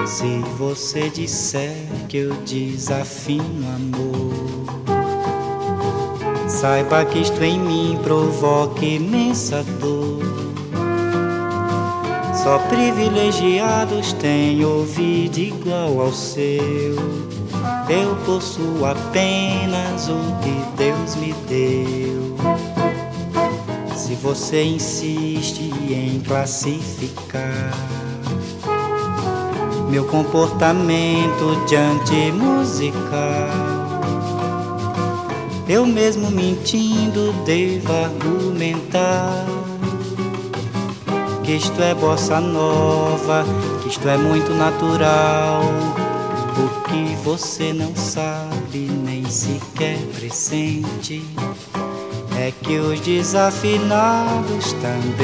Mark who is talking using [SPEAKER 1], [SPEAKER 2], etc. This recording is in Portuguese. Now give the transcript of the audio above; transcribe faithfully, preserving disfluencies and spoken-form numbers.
[SPEAKER 1] Se você disser que eu desafino amor, saiba que isto em mim provoca imensa dor. Só privilegiados têm ouvido igual ao seu. Eu possuo apenas o que Deus me deu. Se você insiste em classificar meu comportamento diante musical, eu mesmo mentindo devo argumentar que isto é bossa nova, que isto é muito natural. O que você não sabe nem sequer pressente é que os desafinados também